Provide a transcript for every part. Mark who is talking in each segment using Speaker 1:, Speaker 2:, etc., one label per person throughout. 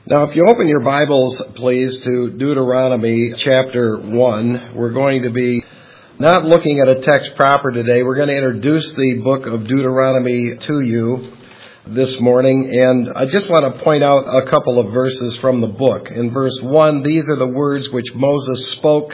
Speaker 1: Now, if you open your Bibles, please, to Deuteronomy chapter 1, we're going to be not looking at a text proper today. We're going to introduce the book of Deuteronomy to you this morning, and I just want to point out a couple of verses from the book. In verse 1, these are the words which Moses spoke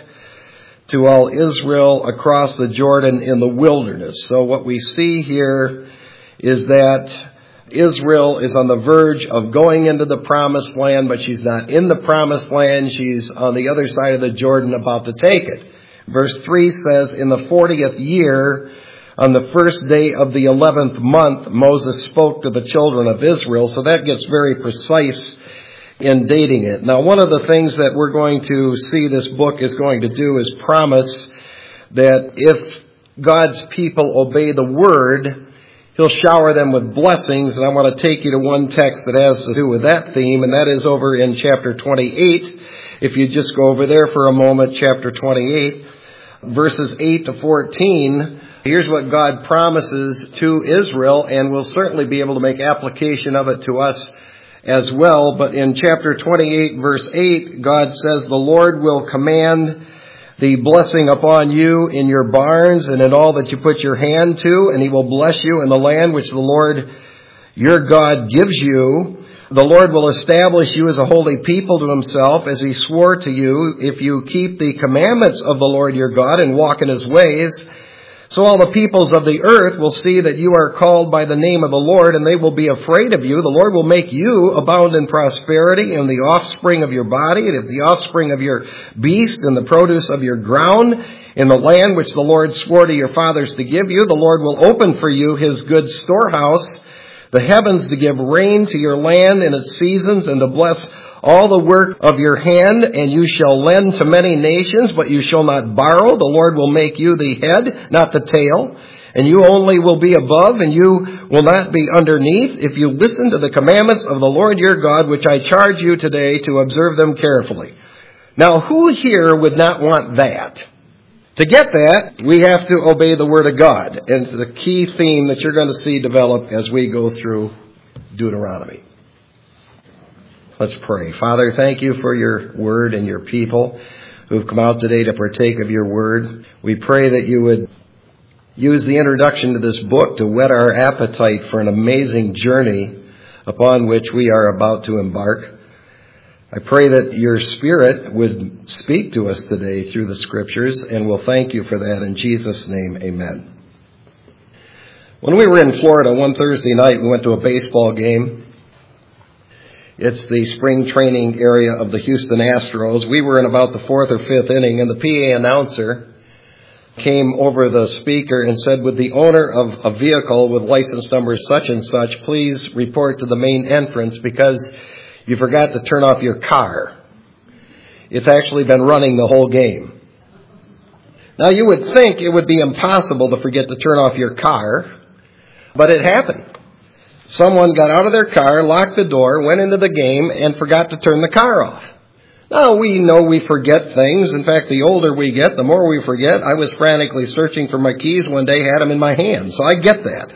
Speaker 1: to all Israel across the Jordan in the wilderness. So what we see here is that Israel is on the verge of going into the promised land, but she's not in the promised land. She's on the other side of the Jordan about to take it. Verse 3 says, in the 40th year, on the first day of the 11th month, Moses spoke to the children of Israel. So that gets very precise in dating it. Now, one of the things that we're going to see this book is going to do is promise that if God's people obey the word, He'll shower them with blessings, and I want to take you to one text that has to do with that theme, and that is over in chapter 28. If you just go over there for a moment, chapter 28, verses 8 to 14, here's what God promises to Israel, and we'll certainly be able to make application of it to us as well. But in chapter 28, verse 8, God says, the Lord will command the blessing upon you in your barns and in all that you put your hand to, and He will bless you in the land which the Lord your God gives you. The Lord will establish you as a holy people to Himself, as He swore to you, if you keep the commandments of the Lord your God and walk in His ways. So all the peoples of the earth will see that you are called by the name of the Lord, and they will be afraid of you. The Lord will make you abound in prosperity, in the offspring of your body, and in the offspring of your beast, and the produce of your ground, in the land which the Lord swore to your fathers to give you. The Lord will open for you His good storehouse, the heavens, to give rain to your land in its seasons, and to bless all the work of your hand, and you shall lend to many nations, but you shall not borrow. The Lord will make you the head, not the tail, and you only will be above, and you will not be underneath, if you listen to the commandments of the Lord your God, which I charge you today to observe them carefully. Now, who here would not want that? To get that, we have to obey the Word of God, and it's the key theme that you're going to see develop as we go through Deuteronomy. Let's pray. Father, thank you for your word and your people who've come out today to partake of your word. We pray that you would use the introduction to this book to whet our appetite for an amazing journey upon which we are about to embark. I pray that your Spirit would speak to us today through the Scriptures, and we'll thank you for that. In Jesus' name, amen. When we were in Florida one Thursday night, we went to a baseball game. It's the spring training area of the Houston Astros. We were in about the fourth or fifth inning, and the PA announcer came over the speaker and said, would the owner of a vehicle with license number such and such please report to the main entrance because you forgot to turn off your car. It's actually been running the whole game. Now, you would think it would be impossible to forget to turn off your car, but it happened. Someone got out of their car, locked the door, went into the game, and forgot to turn the car off. Now, we know we forget things. In fact, the older we get, the more we forget. I was frantically searching for my keys one day, had them in my hand, so I get that.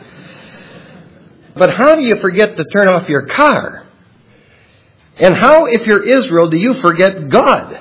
Speaker 1: But how do you forget to turn off your car? And how, if you're Israel, do you forget God?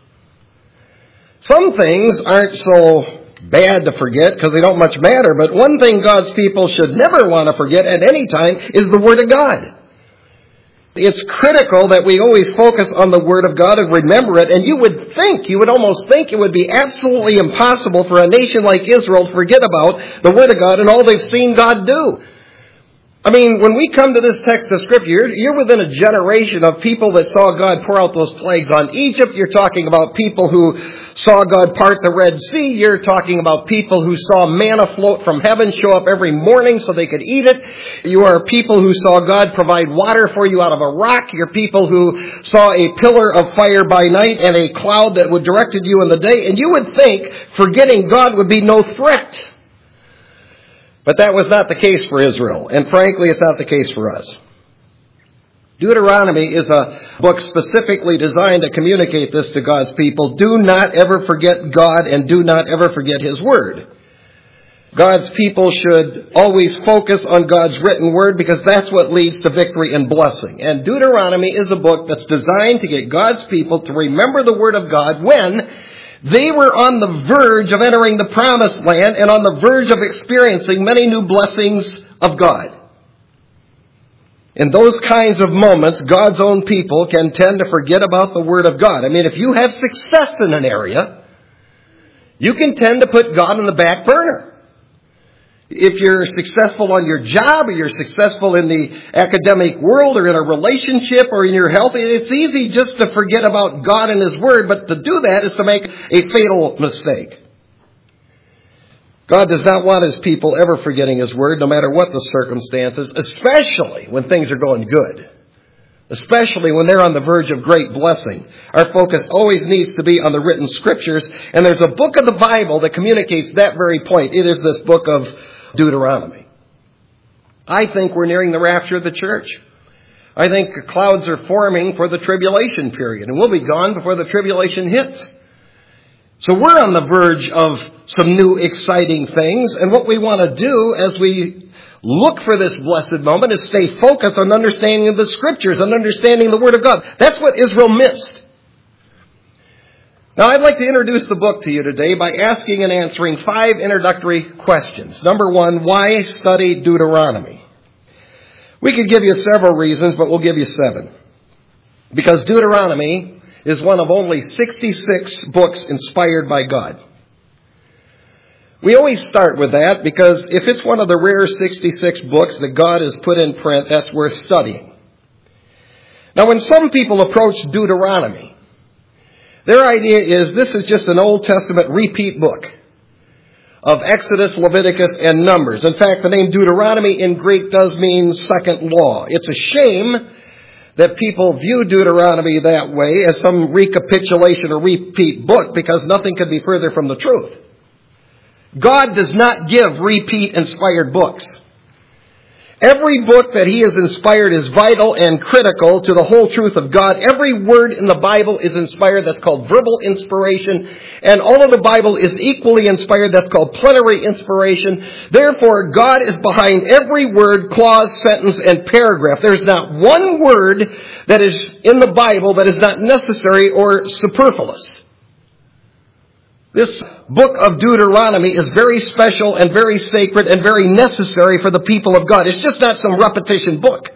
Speaker 1: Some things aren't so bad to forget because they don't much matter, but one thing God's people should never want to forget at any time is the Word of God. It's critical that we always focus on the Word of God and remember it, and you would almost think it would be absolutely impossible for a nation like Israel to forget about the Word of God and all they've seen God do. I mean, when we come to this text of Scripture, you're within a generation of people that saw God pour out those plagues on Egypt. You're talking about people who saw God part the Red Sea. You're talking about people who saw manna float from heaven, show up every morning so they could eat it. You are people who saw God provide water for you out of a rock. You're people who saw a pillar of fire by night and a cloud that would directed you in the day. And you would think forgetting God would be no threat. But that was not the case for Israel, and frankly, it's not the case for us. Deuteronomy is a book specifically designed to communicate this to God's people. Do not ever forget God, and do not ever forget His Word. God's people should always focus on God's written word because that's what leads to victory and blessing. And Deuteronomy is a book that's designed to get God's people to remember the word of God when they were on the verge of entering the promised land and on the verge of experiencing many new blessings of God. In those kinds of moments, God's own people can tend to forget about the word of God. I mean, if you have success in an area, you can tend to put God on the back burner. If you're successful on your job, or you're successful in the academic world, or in a relationship, or in your health, it's easy just to forget about God and His Word, but to do that is to make a fatal mistake. God does not want His people ever forgetting His Word, no matter what the circumstances, especially when things are going good. Especially when they're on the verge of great blessing. Our focus always needs to be on the written Scriptures, and there's a book of the Bible that communicates that very point. It is this book of Deuteronomy. I think we're nearing the rapture of the church. I think clouds are forming for the tribulation period, and we'll be gone before the tribulation hits. So we're on the verge of some new exciting things, and what we want to do as we look for this blessed moment is stay focused on understanding of the Scriptures and understanding the Word of God. That's what Israel missed. Now, I'd like to introduce the book to you today by asking and answering 5 introductory questions. Number 1, why study Deuteronomy? We could give you several reasons, but we'll give you 7. Because Deuteronomy is one of only 66 books inspired by God. We always start with that because if it's one of the rare 66 books that God has put in print, that's worth studying. Now, when some people approach Deuteronomy, their idea is this is just an Old Testament repeat book of Exodus, Leviticus, and Numbers. In fact, the name Deuteronomy in Greek does mean second law. It's a shame that people view Deuteronomy that way as some recapitulation or repeat book because nothing could be further from the truth. God does not give repeat-inspired books. Every book that He has inspired is vital and critical to the whole truth of God. Every word in the Bible is inspired. That's called verbal inspiration. And all of the Bible is equally inspired. That's called plenary inspiration. Therefore, God is behind every word, clause, sentence, and paragraph. There's not one word that is in the Bible that is not necessary or superfluous. This book of Deuteronomy is very special and very sacred and very necessary for the people of God. It's just not some repetition book.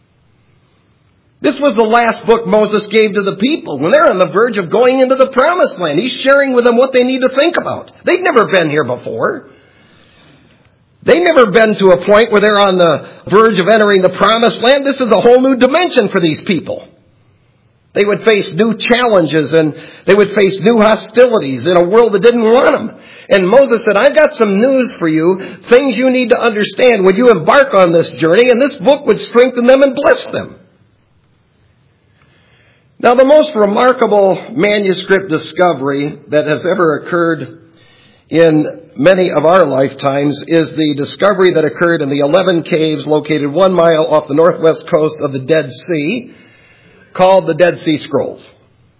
Speaker 1: This was the last book Moses gave to the people when they're on the verge of going into the promised land. He's sharing with them what they need to think about. They've never been here before. They've never been to a point where they're on the verge of entering the promised land. This is a whole new dimension for these people. They would face new challenges and they would face new hostilities in a world that didn't want them. And Moses said, I've got some news for you, things you need to understand when you embark on this journey, and this book would strengthen them and bless them. Now, the most remarkable manuscript discovery that has ever occurred in many of our lifetimes is the discovery that occurred in the 11 caves located 1 mile off the northwest coast of the Dead Sea, called the Dead Sea Scrolls.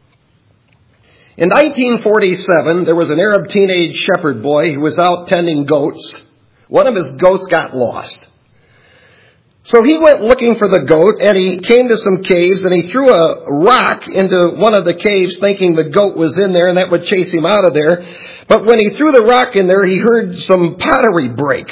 Speaker 1: In 1947, there was an Arab teenage shepherd boy who was out tending goats. One of his goats got lost. So he went looking for the goat, and he came to some caves, and he threw a rock into one of the caves thinking the goat was in there, and that would chase him out of there. But when he threw the rock in there, he heard some pottery break.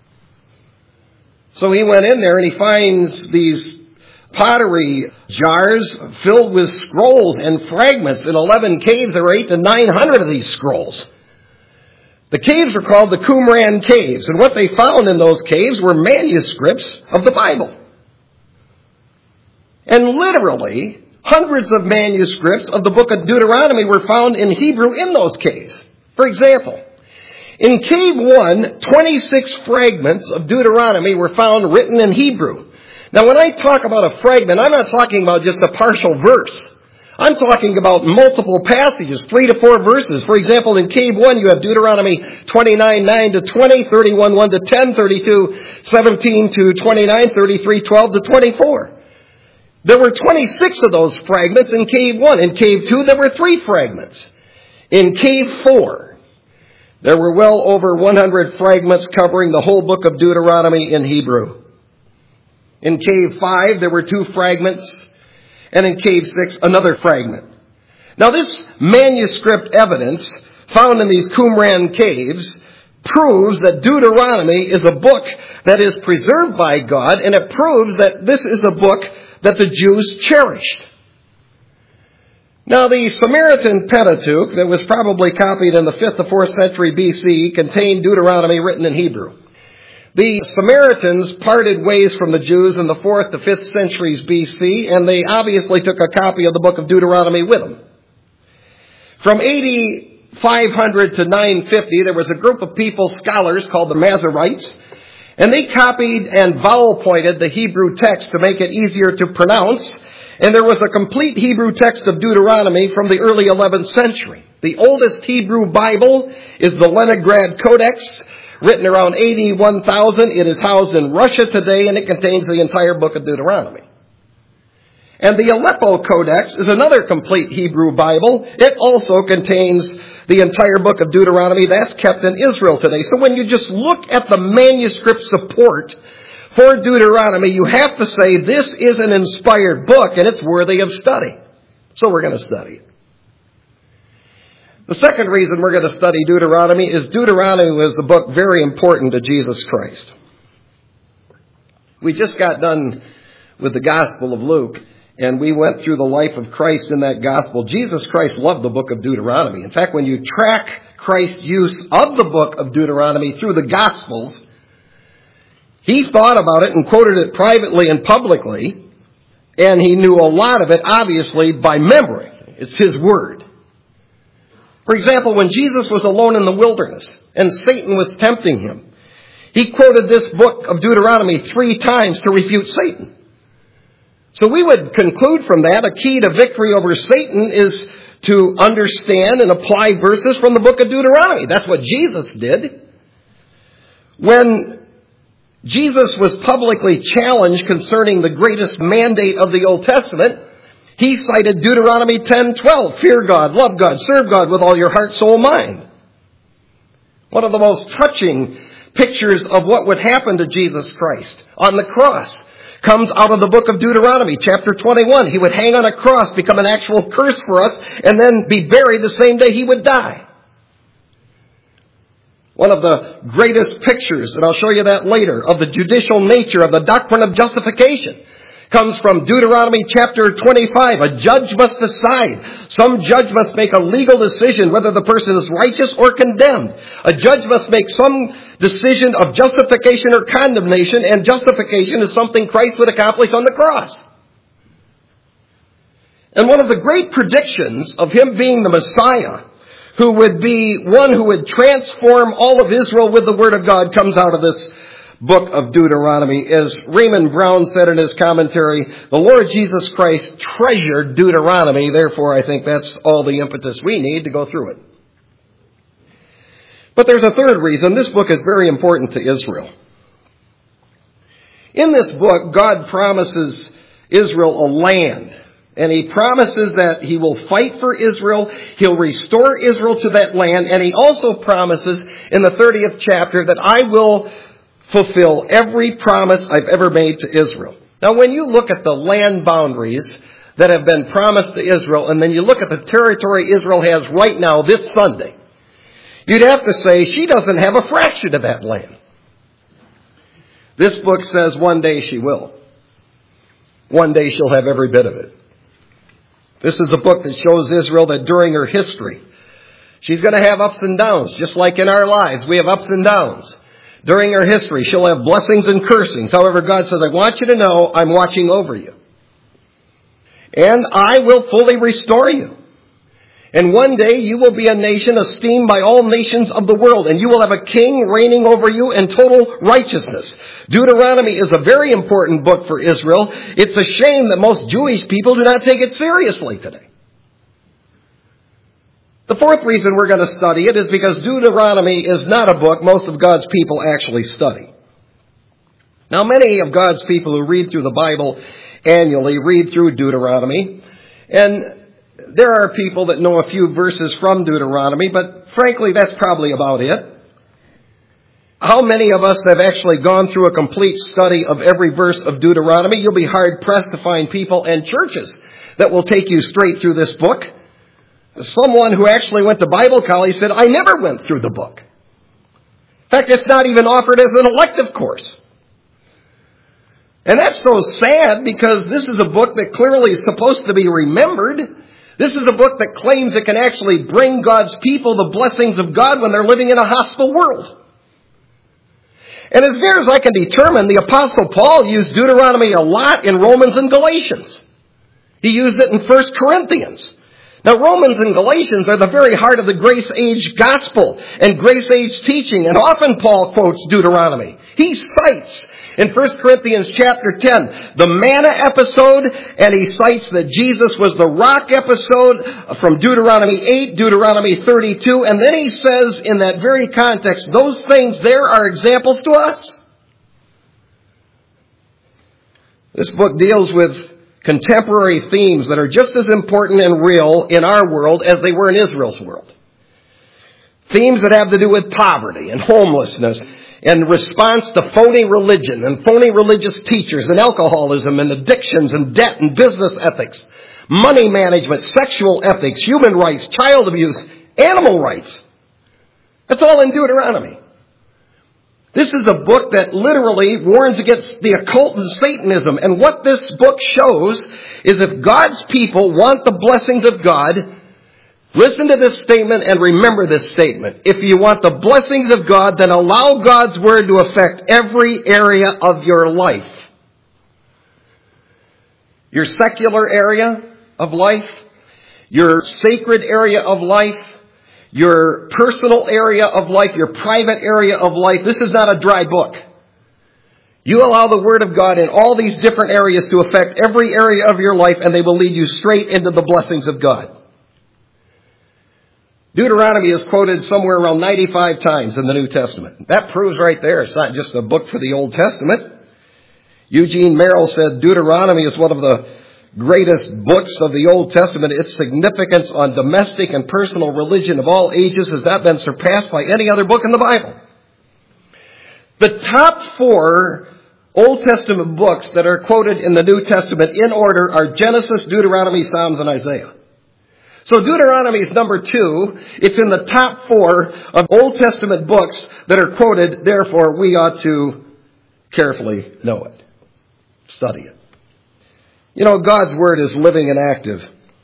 Speaker 1: So he went in there, and he finds these pottery jars filled with scrolls and fragments. In 11 caves, there were 800 to 900 of these scrolls. The caves are called the Qumran Caves, and what they found in those caves were manuscripts of the Bible. And literally, hundreds of manuscripts of the book of Deuteronomy were found in Hebrew in those caves. For example, in Cave 1, 26 fragments of Deuteronomy were found written in Hebrew. Now, when I talk about a fragment, I'm not talking about just a partial verse. I'm talking about multiple passages, 3 to 4 verses. For example, in Cave 1, you have Deuteronomy 29, 9 to 20, 31, 1 to 10, 32, 17 to 29, 33, 12 to 24. There were 26 of those fragments in Cave 1. In Cave 2, there were 3 fragments. In Cave 4, There were well over 100 fragments covering the whole book of Deuteronomy in Hebrew. In Cave 5, there were 2 fragments, and in Cave 6, another fragment. Now, this manuscript evidence found in these Qumran caves proves that Deuteronomy is a book that is preserved by God, and it proves that this is a book that the Jews cherished. Now, the Samaritan Pentateuch, that was probably copied in the 5th to 4th century BC, contained Deuteronomy written in Hebrew. The Samaritans parted ways from the Jews in the 4th to 5th centuries BC, and they obviously took a copy of the book of Deuteronomy with them. From AD 500 to 950, there was a group of people, scholars, called the Masoretes, and they copied and vowel-pointed the Hebrew text to make it easier to pronounce. And there was a complete Hebrew text of Deuteronomy from the early 11th century. The oldest Hebrew Bible is the Leningrad Codex, written around AD 1000. It is housed in Russia today, and it contains the entire book of Deuteronomy. And the Aleppo Codex is another complete Hebrew Bible. It also contains the entire book of Deuteronomy. That's kept in Israel today. So when you just look at the manuscript support for Deuteronomy, you have to say this is an inspired book and it's worthy of study. So we're going to study it. The second reason we're going to study Deuteronomy is Deuteronomy was a book very important to Jesus Christ. We just got done with the Gospel of Luke, and we went through the life of Christ in that Gospel. Jesus Christ loved the book of Deuteronomy. In fact, when you track Christ's use of the book of Deuteronomy through the Gospels, he thought about it and quoted it privately and publicly, and he knew a lot of it, obviously, by memory. It's his word. For example, when Jesus was alone in the wilderness and Satan was tempting him, he quoted this book of Deuteronomy 3 times to refute Satan. So we would conclude from that a key to victory over Satan is to understand and apply verses from the book of Deuteronomy. That's what Jesus did. When Jesus was publicly challenged concerning the greatest mandate of the Old Testament, he cited Deuteronomy 10:12. Fear God, love God, serve God with all your heart, soul, mind. One of the most touching pictures of what would happen to Jesus Christ on the cross comes out of the book of Deuteronomy, chapter 21. He would hang on a cross, become an actual curse for us, and then be buried the same day he would die. One of the greatest pictures, and I'll show you that later, of the judicial nature of the doctrine of justification comes from Deuteronomy chapter 25. A judge must decide. Some judge must make a legal decision whether the person is righteous or condemned. A judge must make some decision of justification or condemnation, and justification is something Christ would accomplish on the cross. And one of the great predictions of him being the Messiah, who would be one who would transform all of Israel with the Word of God, comes out of this book of Deuteronomy. As Raymond Brown said in his commentary, the Lord Jesus Christ treasured Deuteronomy. Therefore, I think that's all the impetus we need to go through it. But there's a third reason. This book is very important to Israel. In this book, God promises Israel a land. And he promises that he will fight for Israel. He'll restore Israel to that land. And he also promises in the 30th chapter that I will fulfill every promise I've ever made to Israel. Now, when you look at the land boundaries that have been promised to Israel, and then you look at the territory Israel has right now, this Sunday, you'd have to say she doesn't have a fraction of that land. This book says one day she will. One day she'll have every bit of it. This is a book that shows Israel that during her history, she's going to have ups and downs, just like in our lives. We have ups and downs. During her history, she'll have blessings and cursings. However, God says, I want you to know I'm watching over you. And I will fully restore you. And one day you will be a nation esteemed by all nations of the world, and you will have a king reigning over you in total righteousness. Deuteronomy is a very important book for Israel. It's a shame that most Jewish people do not take it seriously today. The fourth reason we're going to study it is because Deuteronomy is not a book most of God's people actually study. Now, many of God's people who read through the Bible annually read through Deuteronomy, and There are people that know a few verses from Deuteronomy, but frankly, that's probably about it. How many of us have actually gone through a complete study of every verse of Deuteronomy? You'll be hard-pressed to find people and churches that will take you straight through this book. Someone who actually went to Bible college said, I never went through the book. In fact, it's not even offered as an elective course. And that's so sad because this is a book that clearly is supposed to be remembered. This is a book that claims it can actually bring God's people the blessings of God when they're living in a hostile world. And as near as I can determine, the Apostle Paul used Deuteronomy a lot in Romans and Galatians. He used it in 1 Corinthians. Now, Romans and Galatians are the very heart of the grace age gospel and grace age teaching, and often Paul quotes Deuteronomy. He cites in 1 Corinthians chapter 10 the manna episode, and he cites that Jesus was the rock episode from Deuteronomy 8, Deuteronomy 32, and then he says in that very context, those things there are examples to us. This book deals with contemporary themes that are just as important and real in our world as they were in Israel's world. Themes that have to do with poverty and homelessness and response to phony religion and phony religious teachers and alcoholism and addictions and debt and business ethics, money management, sexual ethics, human rights, child abuse, animal rights. That's all in Deuteronomy. This is a book that literally warns against the occult and Satanism. And what this book shows is if God's people want the blessings of God, listen to this statement and remember this statement. If you want the blessings of God, then allow God's word to affect every area of your life. Your secular area of life, your sacred area of life, your personal area of life, your private area of life. This is not a dry book. You allow the Word of God in all these different areas to affect every area of your life, and they will lead you straight into the blessings of God. Deuteronomy is quoted somewhere around 95 times in the New Testament. That proves right there it's not just a book for the Old Testament. Eugene Merrill said Deuteronomy is one of the greatest books of the Old Testament. Its significance on domestic and personal religion of all ages has not been surpassed by any other book in the Bible. The top 4 Old Testament books that are quoted in the New Testament in order are Genesis, Deuteronomy, Psalms, and Isaiah. So Deuteronomy is number 2. It's in the top 4 of Old Testament books that are quoted. Therefore, we ought to carefully know it, study it. You know, God's Word is living and active.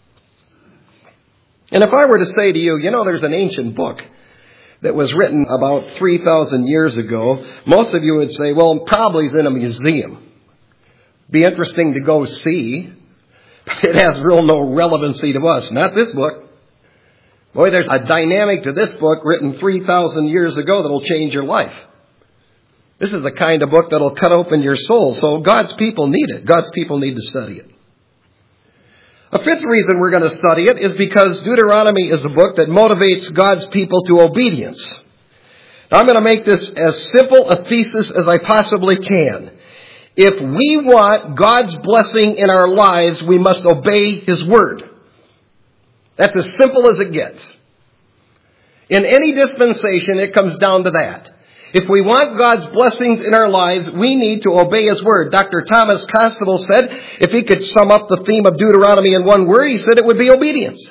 Speaker 1: And if I were to say to you, there's an ancient book that was written about 3,000 years ago, most of you would say, well, probably is in a museum. Be interesting to go see. But it has no relevancy to us. Not this book. Boy, there's a dynamic to this book written 3,000 years ago that'll change your life. This is the kind of book that'll cut open your soul. So God's people need it. God's people need to study it. A 5th reason we're going to study it is because Deuteronomy is a book that motivates God's people to obedience. Now, I'm going to make this as simple a thesis as I possibly can. If we want God's blessing in our lives, we must obey His Word. That's as simple as it gets. In any dispensation, it comes down to that. If we want God's blessings in our lives, we need to obey His Word. Dr. Thomas Constable said, if he could sum up the theme of Deuteronomy in one word, he said it would be obedience.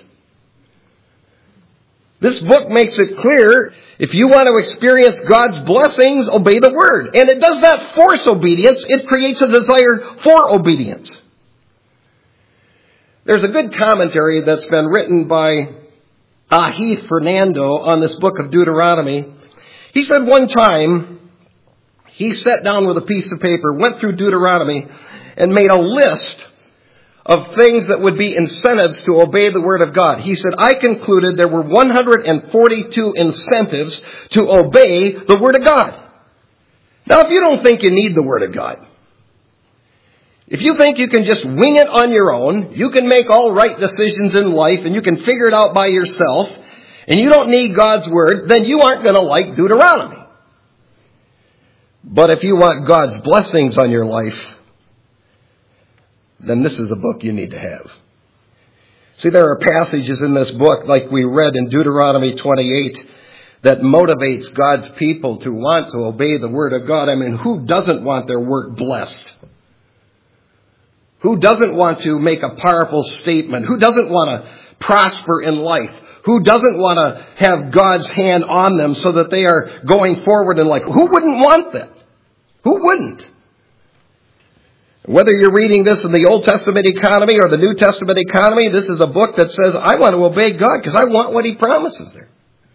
Speaker 1: This book makes it clear, if you want to experience God's blessings, obey the Word. And it does not force obedience, it creates a desire for obedience. There's a good commentary that's been written by Heath Fernando on this book of Deuteronomy. He said one time, he sat down with a piece of paper, went through Deuteronomy, and made a list of things that would be incentives to obey the Word of God. He said, I concluded there were 142 incentives to obey the Word of God. Now, if you don't think you need the Word of God, if you think you can just wing it on your own, you can make all right decisions in life, and you can figure it out by yourself, and you don't need God's Word, then you aren't going to like Deuteronomy. But if you want God's blessings on your life, then this is a book you need to have. See, there are passages in this book, like we read in Deuteronomy 28, that motivates God's people to want to obey the Word of God. I mean, who doesn't want their work blessed? Who doesn't want to make a powerful statement? Who doesn't want to prosper in life? Who doesn't want to have God's hand on them so that they are going forward in life? Who wouldn't want that? Who wouldn't? Whether you're reading this in the Old Testament economy or the New Testament economy, this is a book that says, I want to obey God because I want what He promises there.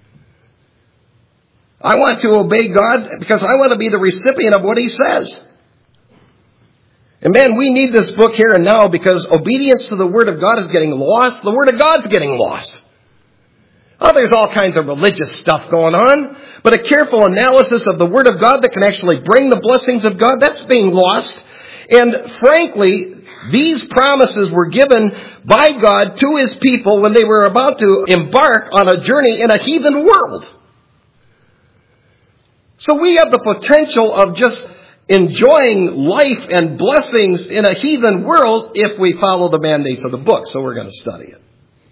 Speaker 1: I want to obey God because I want to be the recipient of what He says. And man, we need this book here and now because obedience to the Word of God is getting lost. The Word of God's getting lost. Oh, there's all kinds of religious stuff going on, but a careful analysis of the Word of God that can actually bring the blessings of God, that's being lost. And frankly, these promises were given by God to His people when they were about to embark on a journey in a heathen world. So we have the potential of just enjoying life and blessings in a heathen world if we follow the mandates of the book. So we're going to study it.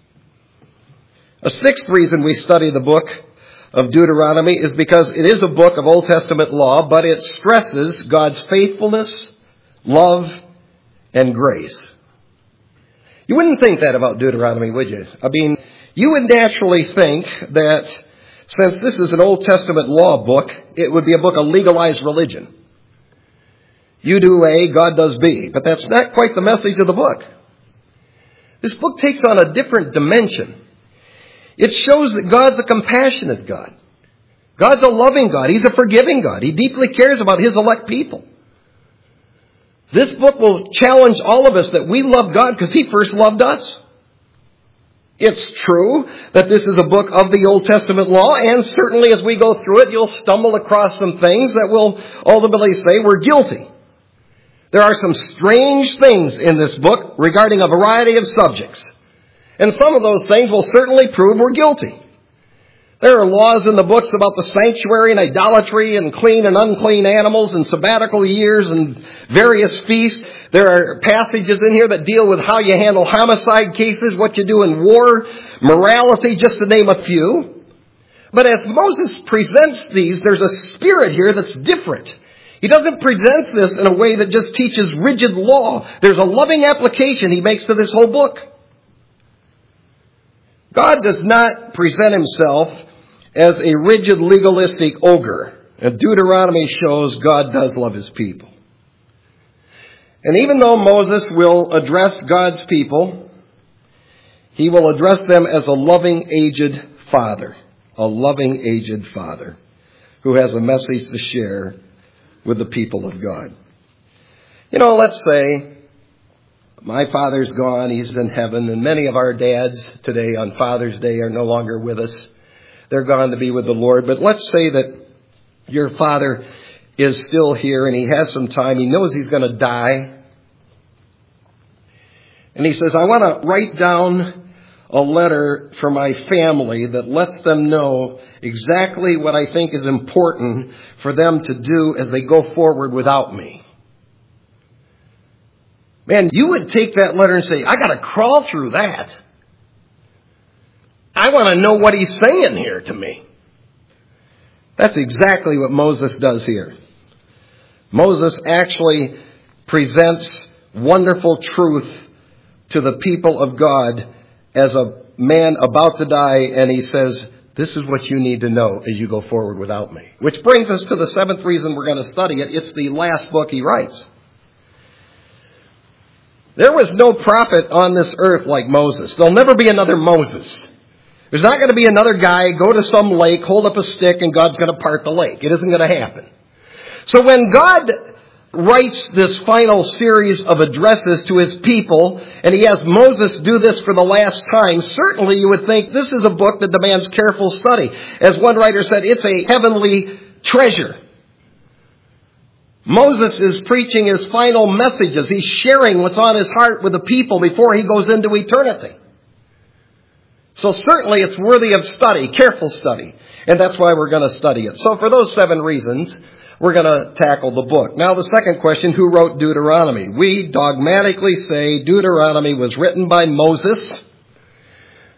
Speaker 1: A sixth reason we study the book of Deuteronomy is because it is a book of Old Testament law, but it stresses God's faithfulness, love, and grace. You wouldn't think that about Deuteronomy, would you? I mean, you would naturally think that since this is an Old Testament law book, it would be a book of legalized religion. You do A, God does B. But that's not quite the message of the book. This book takes on a different dimension. It shows that God's a compassionate God. God's a loving God. He's a forgiving God. He deeply cares about His elect people. This book will challenge all of us that we love God because He first loved us. It's true that this is a book of the Old Testament law, and certainly as we go through it, you'll stumble across some things that will ultimately say we're guilty. There are some strange things in this book regarding a variety of subjects. And some of those things will certainly prove we're guilty. There are laws in the books about the sanctuary and idolatry and clean and unclean animals and sabbatical years and various feasts. There are passages in here that deal with how you handle homicide cases, what you do in war, morality, just to name a few. But as Moses presents these, there's a spirit here that's different. He doesn't present this in a way that just teaches rigid law. There's a loving application he makes to this whole book. God does not present Himself as a rigid, legalistic ogre. And Deuteronomy shows God does love His people. And even though Moses will address God's people, he will address them as a loving, aged father. A loving, aged father who has a message to share with the people of God. You know, let's say my father's gone, he's in heaven, and many of our dads today on Father's Day are no longer with us. They're gone to be with the Lord. But let's say that your father is still here and he has some time. He knows he's going to die. And he says, I want to write down a letter for my family that lets them know exactly what I think is important for them to do as they go forward without me. Man, you would take that letter and say, I got to crawl through that. I want to know what he's saying here to me. That's exactly what Moses does here. Moses actually presents wonderful truth to the people of God as a man about to die, and he says, this is what you need to know as you go forward without me. Which brings us to the seventh reason we're going to study it. It's the last book he writes. There was no prophet on this earth like Moses. There'll never be another Moses. There's not going to be another guy go to some lake, hold up a stick, and God's going to part the lake. It isn't going to happen. So when God writes this final series of addresses to His people, and He has Moses do this for the last time, certainly you would think this is a book that demands careful study. As one writer said, it's a heavenly treasure. Moses is preaching his final messages. He's sharing what's on his heart with the people before he goes into eternity. So certainly it's worthy of study, careful study. And that's why we're going to study it. So for those 7 reasons, we're going to tackle the book. Now the second question, who wrote Deuteronomy? We dogmatically say Deuteronomy was written by Moses.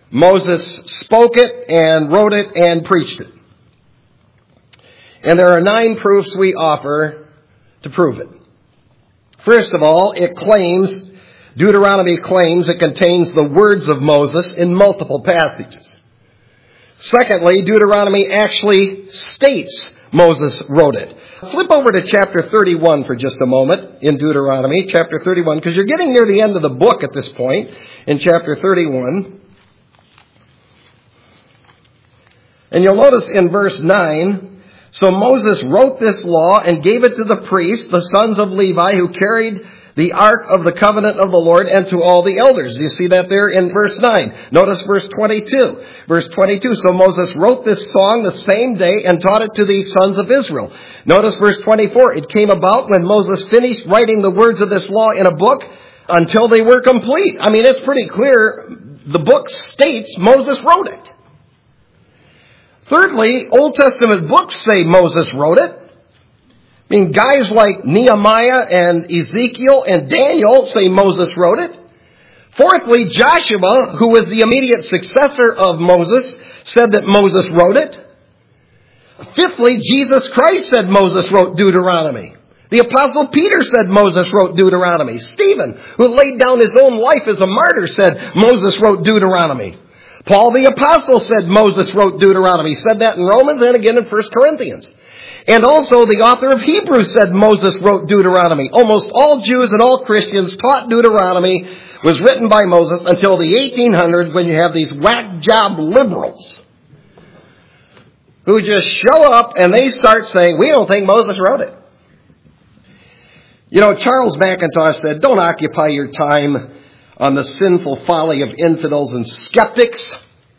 Speaker 1: Moses spoke it and wrote it and preached it. And there are 9 proofs we offer to prove it. First of all, Deuteronomy claims it contains the words of Moses in multiple passages. Secondly, Deuteronomy actually states Moses wrote it. Flip over to chapter 31 for just a moment in Deuteronomy, chapter 31, because you're getting near the end of the book at this point in chapter 31. And you'll notice in verse 9, so Moses wrote this law and gave it to the priests, the sons of Levi, who carried the ark of the covenant of the Lord, and to all the elders. You see that there in verse 9. Notice verse 22. Verse 22, so Moses wrote this song the same day and taught it to these sons of Israel. Notice verse 24. It came about when Moses finished writing the words of this law in a book until they were complete. I mean, it's pretty clear. The book states Moses wrote it. Thirdly, Old Testament books say Moses wrote it. I mean, guys like Nehemiah and Ezekiel and Daniel say Moses wrote it. Fourthly, Joshua, who was the immediate successor of Moses, said that Moses wrote it. Fifthly, Jesus Christ said Moses wrote Deuteronomy. The Apostle Peter said Moses wrote Deuteronomy. Stephen, who laid down his own life as a martyr, said Moses wrote Deuteronomy. Paul the Apostle said Moses wrote Deuteronomy. He said that in Romans and again in 1 Corinthians. And also the author of Hebrews said Moses wrote Deuteronomy. Almost all Jews and all Christians taught Deuteronomy was written by Moses until the 1800s, when you have these whack job liberals who just show up and they start saying, we don't think Moses wrote it. You know, Charles McIntosh said, don't occupy your time on the sinful folly of infidels and skeptics,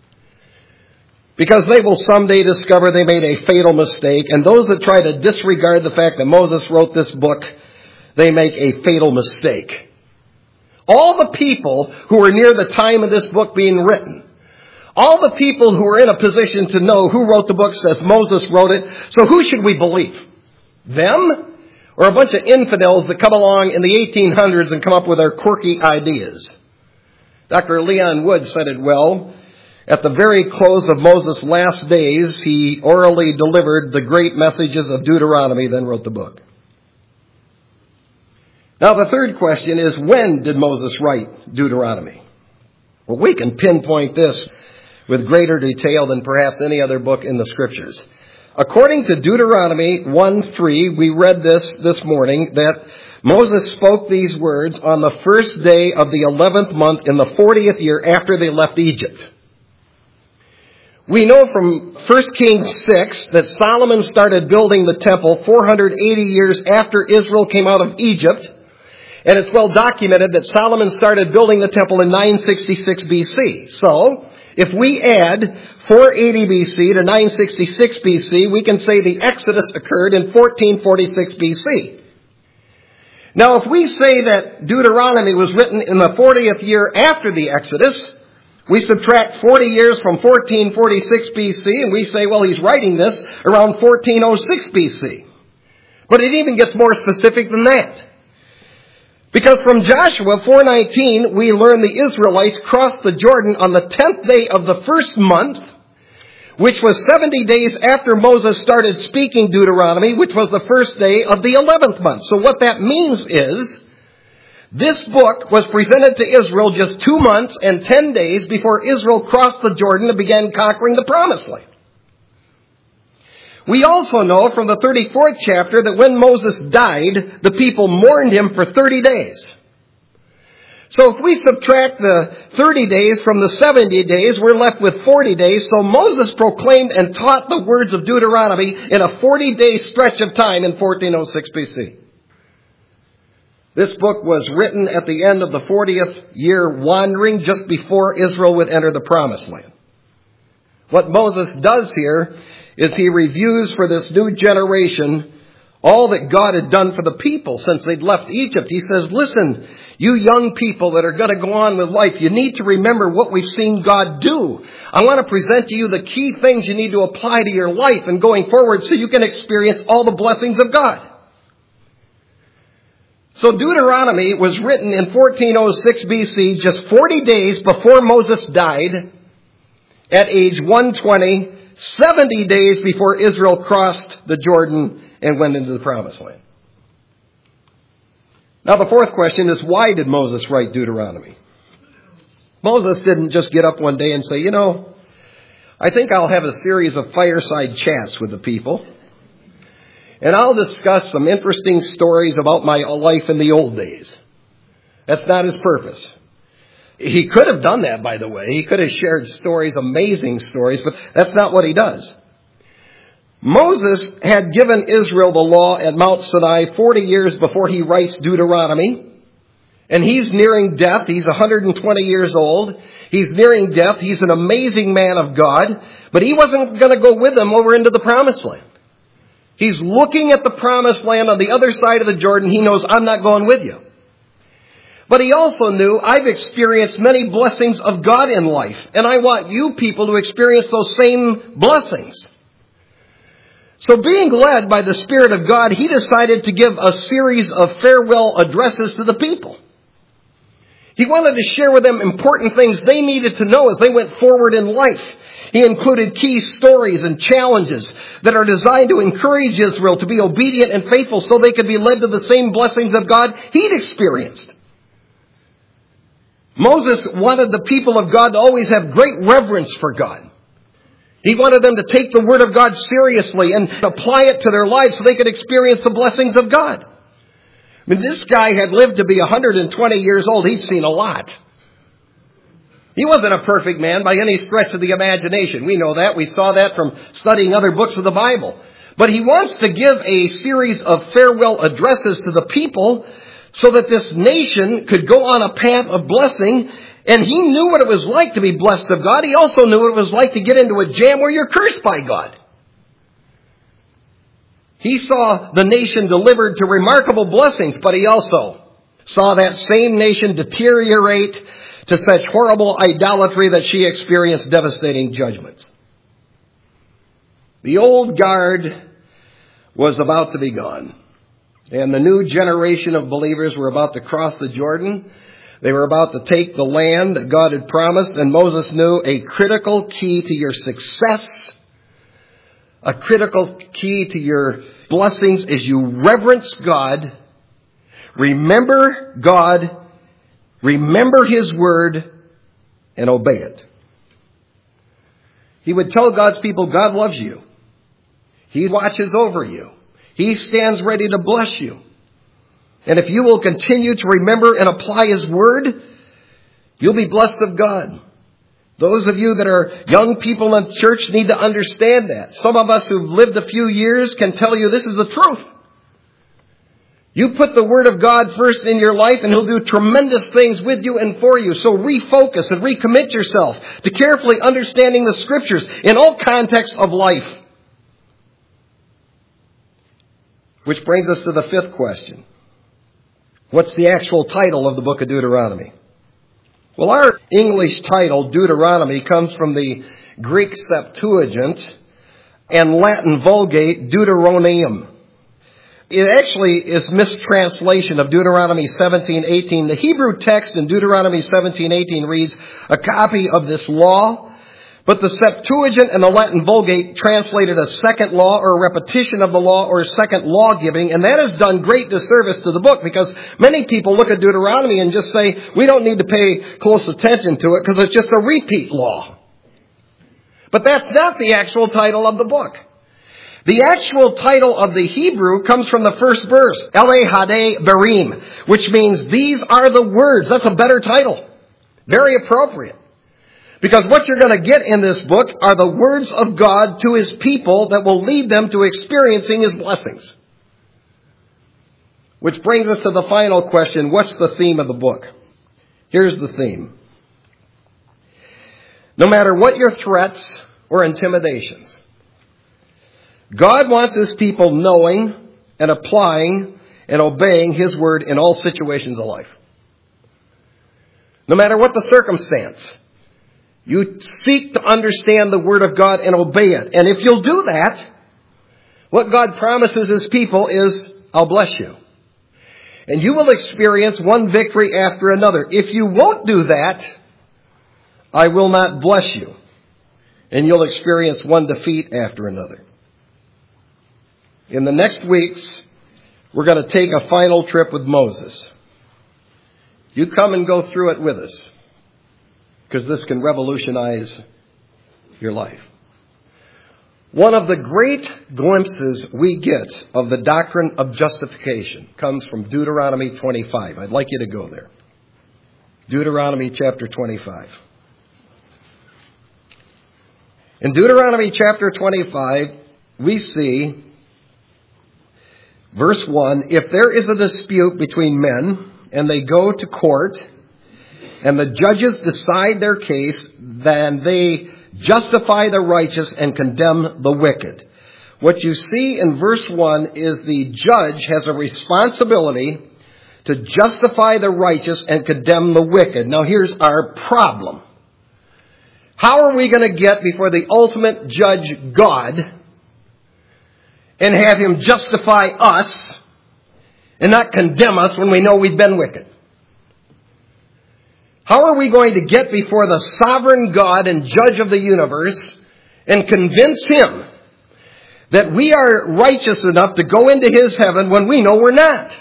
Speaker 1: because they will someday discover they made a fatal mistake. And those that try to disregard the fact that Moses wrote this book, they make a fatal mistake. All the people who were near the time of this book being written, all the people who are in a position to know who wrote the book says Moses wrote it. So who should we believe? Them? Or a bunch of infidels that come along in the 1800s and come up with their quirky ideas? Dr. Leon Wood said it well. At the very close of Moses' last days, he orally delivered the great messages of Deuteronomy, then wrote the book. Now, the third question is, when did Moses write Deuteronomy? Well, we can pinpoint this with greater detail than perhaps any other book in the Scriptures. According to Deuteronomy 1:3, we read this morning, that Moses spoke these words on the first day of the 11th month in the 40th year after they left Egypt. We know from 1 Kings 6 that Solomon started building the temple 480 years after Israel came out of Egypt. And it's well documented that Solomon started building the temple in 966 BC. So, if we add 480 BC to 966 BC, we can say the Exodus occurred in 1446 BC. Now, if we say that Deuteronomy was written in the 40th year after the Exodus, we subtract 40 years from 1446 BC, and we say, well, he's writing this around 1406 BC. But it even gets more specific than that. Because from Joshua 4:19, we learn the Israelites crossed the Jordan on the 10th day of the first month, which was 70 days after Moses started speaking Deuteronomy, which was the first day of the 11th month. So what that means is, this book was presented to Israel just 2 months and 10 days before Israel crossed the Jordan and began conquering the Promised Land. We also know from the 34th chapter that when Moses died, the people mourned him for 30 days. So if we subtract the 30 days from the 70 days, we're left with 40 days. So Moses proclaimed and taught the words of Deuteronomy in a 40-day stretch of time in 1406 BC. This book was written at the end of the 40th year wandering, just before Israel would enter the Promised Land. What Moses does here is he reviews for this new generation all that God had done for the people since they'd left Egypt. He says, listen, you young people that are going to go on with life, you need to remember what we've seen God do. I want to present to you the key things you need to apply to your life and going forward so you can experience all the blessings of God. So Deuteronomy was written in 1406 BC, just 40 days before Moses died. at age 120, 70 days before Israel crossed the Jordan and went into the Promised Land. Now the fourth question is, why did Moses write Deuteronomy? Moses didn't just get up one day and say, I think I'll have a series of fireside chats with the people, and I'll discuss some interesting stories about my life in the old days. That's not his purpose. He could have done that, by the way. He could have shared stories, amazing stories, but that's not what he does. Moses had given Israel the law at Mount Sinai 40 years before he writes Deuteronomy. And he's nearing death. He's 120 years old. He's nearing death. He's an amazing man of God. But he wasn't going to go with them over into the Promised Land. He's looking at the Promised Land on the other side of the Jordan. He knows, I'm not going with you. But he also knew, I've experienced many blessings of God in life. And I want you people to experience those same blessings. So being led by the Spirit of God, he decided to give a series of farewell addresses to the people. He wanted to share with them important things they needed to know as they went forward in life. He included key stories and challenges that are designed to encourage Israel to be obedient and faithful so they could be led to the same blessings of God he'd experienced. Moses wanted the people of God to always have great reverence for God. He wanted them to take the Word of God seriously and apply it to their lives so they could experience the blessings of God. I mean, this guy had lived to be 120 years old. He'd seen a lot. He wasn't a perfect man by any stretch of the imagination. We know that. We saw that from studying other books of the Bible. But he wants to give a series of farewell addresses to the people so that this nation could go on a path of blessing. And he knew what it was like to be blessed of God. He also knew what it was like to get into a jam where you're cursed by God. He saw the nation delivered to remarkable blessings, but he also saw that same nation deteriorate to such horrible idolatry that she experienced devastating judgments. The old guard was about to be gone, and the new generation of believers were about to cross the Jordan. They were about to take the land that God had promised, and Moses knew a critical key to your success, a critical key to your blessings is you reverence God, remember God, remember His Word, and obey it. He would tell God's people, God loves you. He watches over you. He stands ready to bless you. And if you will continue to remember and apply His Word, you'll be blessed of God. Those of you that are young people in church need to understand that. Some of us who've lived a few years can tell you this is the truth. You put the Word of God first in your life and He'll do tremendous things with you and for you. So refocus and recommit yourself to carefully understanding the Scriptures in all contexts of life. Which brings us to the fifth question. What's the actual title of the book of Deuteronomy? Well, our English title, Deuteronomy, comes from the Greek Septuagint and Latin Vulgate, Deuteronomium. It actually is mistranslation of Deuteronomy 17:18. The Hebrew text in Deuteronomy 17:18 reads, a copy of this law. But the Septuagint and the Latin Vulgate translated a second law or a repetition of the law or a second law giving. And that has done great disservice to the book because many people look at Deuteronomy and just say, we don't need to pay close attention to it because it's just a repeat law. But that's not the actual title of the book. The actual title of the Hebrew comes from the first verse, Ele Hade Berim, which means these are the words. That's a better title. Very appropriate. Because what you're going to get in this book are the words of God to His people that will lead them to experiencing His blessings. Which brings us to the final question, what's the theme of the book? Here's the theme. No matter what your threats or intimidations, God wants His people knowing and applying and obeying His Word in all situations of life. No matter what the circumstance, you seek to understand the Word of God and obey it. And if you'll do that, what God promises His people is, I'll bless you. And you will experience one victory after another. If you won't do that, I will not bless you. and you'll experience one defeat after another. In the next weeks, we're going to take a final trip with Moses. You come and go through it with us, because this can revolutionize your life. One of the great glimpses we get of the doctrine of justification comes from Deuteronomy 25. I'd like you to go there. Deuteronomy chapter 25. In Deuteronomy chapter 25, we see, verse 1, if there is a dispute between men and they go to court and the judges decide their case, then they justify the righteous and condemn the wicked. What you see in verse 1 is the judge has a responsibility to justify the righteous and condemn the wicked. Now here's our problem. How are we going to get before the ultimate judge, God, and have him justify us and not condemn us when we know we've been wicked? How are we going to get before the sovereign God and judge of the universe and convince him that we are righteous enough to go into his heaven when we know we're not?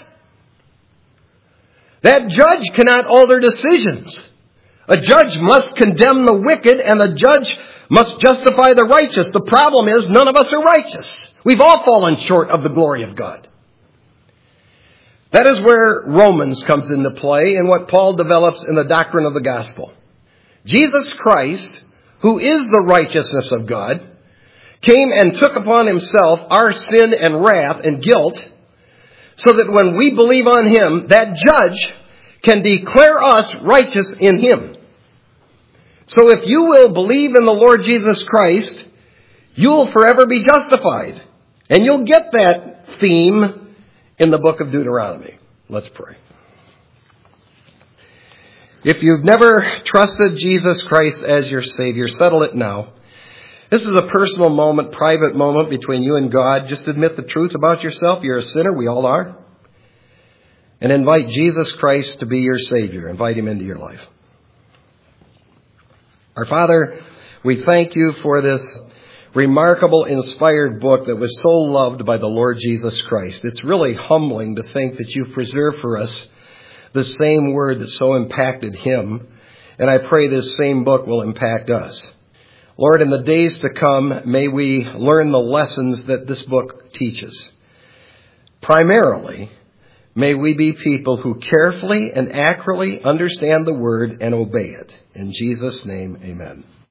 Speaker 1: That judge cannot alter decisions. A judge must condemn the wicked, and the judge must justify the righteous. The problem is none of us are righteous. We've all fallen short of the glory of God. That is where Romans comes into play and what Paul develops in the doctrine of the gospel. Jesus Christ, who is the righteousness of God, came and took upon himself our sin and wrath and guilt, so that when we believe on him, that judge can declare us righteous in him. So if you will believe in the Lord Jesus Christ, you'll forever be justified. And you'll get that theme in the book of Deuteronomy. Let's pray. If you've never trusted Jesus Christ as your Savior, settle it now. This is a personal moment, private moment between you and God. Just admit the truth about yourself. You're a sinner. We all are. And invite Jesus Christ to be your Savior. Invite him into your life. Our Father, we thank you for this remarkable, inspired book that was so loved by the Lord Jesus Christ. It's really humbling to think that you've preserved for us the same word that so impacted him. And I pray this same book will impact us. Lord, in the days to come, may we learn the lessons that this book teaches. Primarily, may we be people who carefully and accurately understand the word and obey it. In Jesus' name, amen.